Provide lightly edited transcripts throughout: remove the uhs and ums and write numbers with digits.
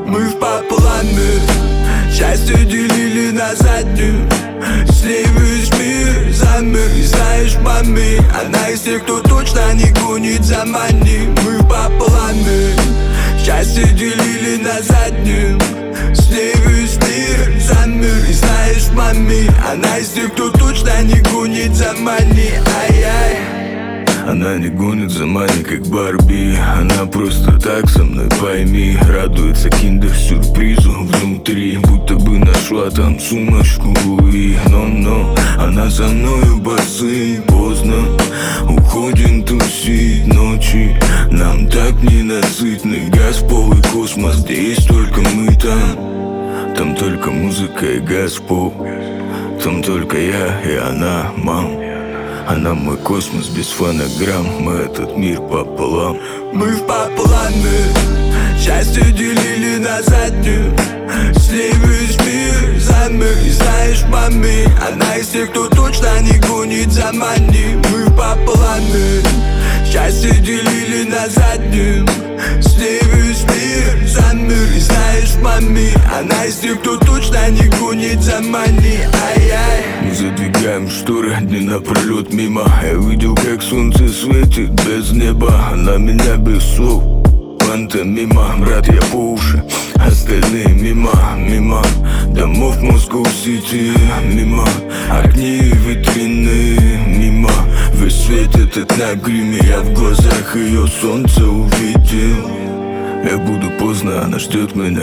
Мы в пополам, счастье делили на заднюю. С ней весь мир замер. И знаешь, маме, она из тех, кто точно не гонит за мани. Мы в пополам, счастье делили на заднюю. С ней весь мир замер. И знаешь, маме, она из тех, кто точно не гонит за мани. Ай-яй. Она не гонит за мани, как Барби. Она просто так со мной, пойми. Радуется киндер-сюрпризу внутри, будто бы нашла там сумочку Луи. Но она за мною басы. Поздно уходим тусить ночи. Нам так ненасытный газ, пол и космос, где есть только мы там. Там только музыка и газ, пол. Там только я и она, мам. Она мой космос без фонограмм. Мы этот мир пополам. Мы в пополам, счастье делили на заднюю. С ней весь мир замер. И знаешь, маме, она из тех, кто точно не гонит за мани. Мы в пополам, счастье делили на заднюю. С ней весь мир замер. И знаешь, маме, она из тех, кто точно не гонит за мани. Ай-яй. Мы задвигаем шторы дни напролет мимо. Я видел, как солнце светит без неба. Она меня без слов. Пантомима, брат, я по уши. Остальные мимо, мимо домов Москва-Сити. Мимо огней витрины. Мимо весь свет этот на гриме. Я в глазах ее солнце увидел. Я буду поздно, она ждет меня.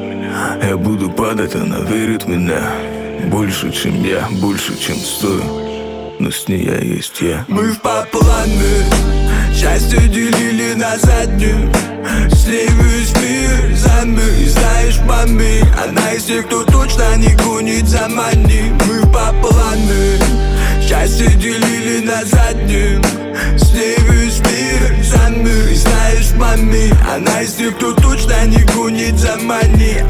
Я буду падать, она верит в меня. Больше, чем я, больше, чем стою. Но с ней я есть я. Мы в пополам, счастье делили на заднюю. С ней весь мир замер. И знаешь, маме, она из тех, кто точно не гонит за мани. Мы в пополам, счастье делили на заднюю. С ней весь мир замер. И знаешь, маме, она из тех, кто точно не гонит за мани.